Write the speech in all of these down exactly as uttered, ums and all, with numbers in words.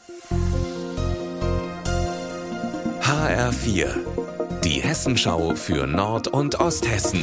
H R vier, die Hessenschau für Nord- und Osthessen.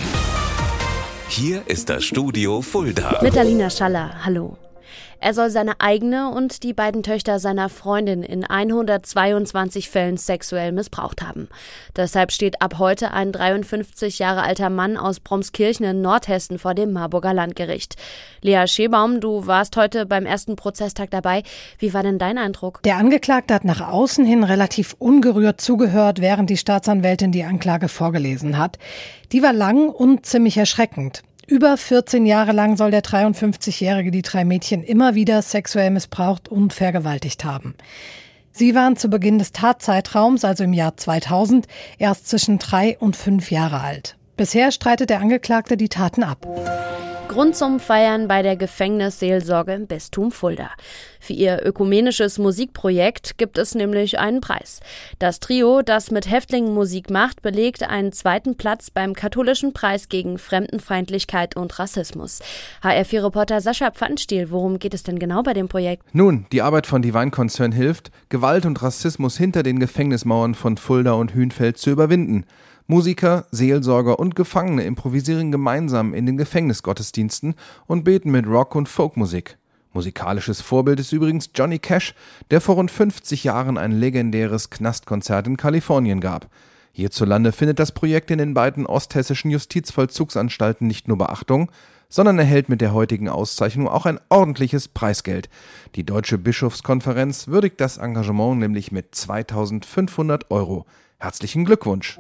Hier ist das Studio Fulda. Mit Alina Schaller, hallo. Er soll seine eigene und die beiden Töchter seiner Freundin in hundertzweiundzwanzig Fällen sexuell missbraucht haben. Deshalb steht ab heute ein dreiundfünfzig Jahre alter Mann aus Bromskirchen in Nordhessen vor dem Marburger Landgericht. Lea Schebaum, du warst heute beim ersten Prozesstag dabei. Wie war denn dein Eindruck? Der Angeklagte hat nach außen hin relativ ungerührt zugehört, während die Staatsanwältin die Anklage vorgelesen hat. Die war lang und ziemlich erschreckend. Über vierzehn Jahre lang soll der dreiundfünfzigjährige die drei Mädchen immer wieder sexuell missbraucht und vergewaltigt haben. Sie waren zu Beginn des Tatzeitraums, also im Jahr zweitausend, erst zwischen drei und fünf Jahre alt. Bisher streitet der Angeklagte die Taten ab. Grund zum Feiern bei der Gefängnisseelsorge im Bistum Fulda. Für ihr ökumenisches Musikprojekt gibt es nämlich einen Preis. Das Trio, das mit Häftlingen Musik macht, belegt einen zweiten Platz beim katholischen Preis gegen Fremdenfeindlichkeit und Rassismus. H R vier Reporter Sascha Pfannstiel, worum geht es denn genau bei dem Projekt? Nun, die Arbeit von Divine Concern hilft, Gewalt und Rassismus hinter den Gefängnismauern von Fulda und Hünfeld zu überwinden. Musiker, Seelsorger und Gefangene improvisieren gemeinsam in den Gefängnisgottesdiensten und beten mit Rock- und Folkmusik. Musikalisches Vorbild ist übrigens Johnny Cash, der vor rund fünfzig Jahren ein legendäres Knastkonzert in Kalifornien gab. Hierzulande findet das Projekt in den beiden osthessischen Justizvollzugsanstalten nicht nur Beachtung, sondern erhält mit der heutigen Auszeichnung auch ein ordentliches Preisgeld. Die Deutsche Bischofskonferenz würdigt das Engagement nämlich mit zweitausendfünfhundert Euro. Herzlichen Glückwunsch!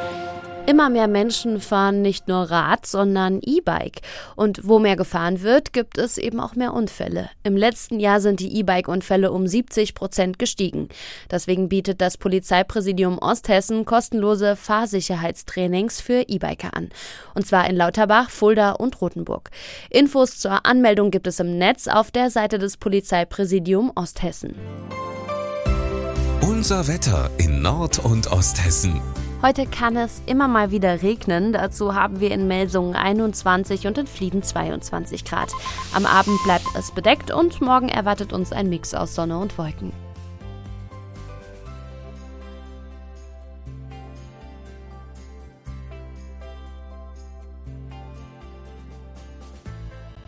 Immer mehr Menschen fahren nicht nur Rad, sondern E-Bike. Und wo mehr gefahren wird, gibt es eben auch mehr Unfälle. Im letzten Jahr sind die E-Bike-Unfälle um siebzig Prozent gestiegen. Deswegen bietet das Polizeipräsidium Osthessen kostenlose Fahrsicherheitstrainings für E-Biker an. Und zwar in Lauterbach, Fulda und Rothenburg. Infos zur Anmeldung gibt es im Netz auf der Seite des Polizeipräsidium Osthessen. Unser Wetter in Nord- und Osthessen. Heute kann es immer mal wieder regnen. Dazu haben wir in Melsungen einundzwanzig und in Flieden zweiundzwanzig Grad. Am Abend bleibt es bedeckt und morgen erwartet uns ein Mix aus Sonne und Wolken.